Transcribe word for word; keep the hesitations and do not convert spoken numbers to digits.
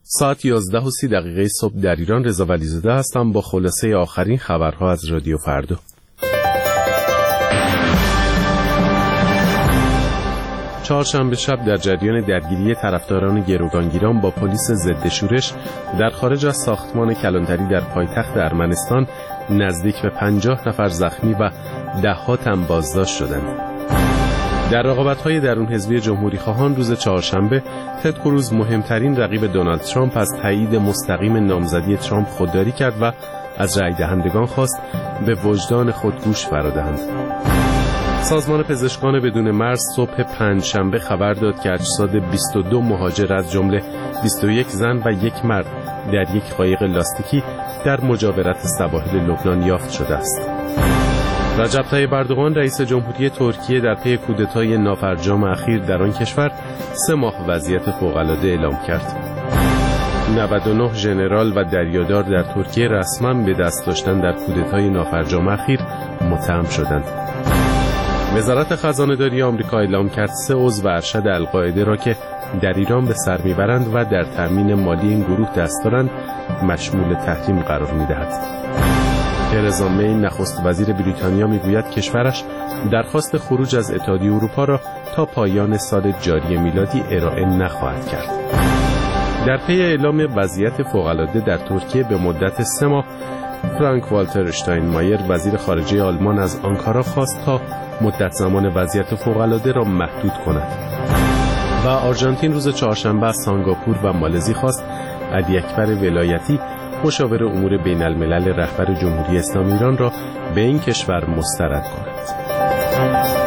ساعت یازده و سی دقیقه صبح در ایران. رضا ولیزاده هستم با خلاصه آخرین خبرها از رادیو فردا. چهارشنبه شب در جریان درگیری طرفداران گروگانگیران با پلیس ضد شورش در خارج از ساختمان کلانتری در پایتخت ارمنستان نزدیک به پنجاه نفر زخمی و ده‌ها تن بازداشت شدند. در رقابت‌های درون حزبی جمهوری‌خواهان روز چهارشنبه، تد کروز مهمترین رقیب دونالد ترامپ از تایید مستقیم نامزدی ترامپ خودداری کرد و از رای دهندگان خواست به وجدان خود گوش فرادهند. سازمان پزشکان بدون مرز صبح پنجشنبه خبر داد که اجساد بیست و دو مهاجر از جمله بیست و یک زن و یک مرد در یک قایق لاستیکی در مجاورت سواحل لبنان یافت شده است. رجب طیب اردوغان رئیس جمهوری ترکیه در پی کودتای نافرجام اخیر در آن کشور سه ماه وضعیت فوق‌العاده اعلام کرد. نود و نه ژنرال و دریادار در ترکیه رسما به دست داشتن در کودتای نافرجام اخیر متهم شدند. وزارت خزانه‌داری آمریکا اعلام کرد سه عضو ارشد القاعده را که در ایران به سر میبرند و در تامین مالی این گروه دست دارند مشمول تحریم قرار میدهد. ترزا می نخست وزیر بریتانیا میگوید کشورش درخواست خروج از اتحادیه اروپا را تا پایان سال جاری میلادی ارائه نخواهد کرد. در پی اعلام وضعیت فوق‌العاده در ترکیه به مدت سه ماه، فرانک والتر اشتاینمایر وزیر خارجه آلمان از آنکارا خواست تا مدت زمان وضعیت فوق‌العاده را محدود کند. و آرژانتین روز چهارشنبه از سنگاپور و مالزی خواست علی اکبر ولایتی مشاور امور بین الملل رهبر جمهوری اسلامی ایران را به این کشور مسترد کند.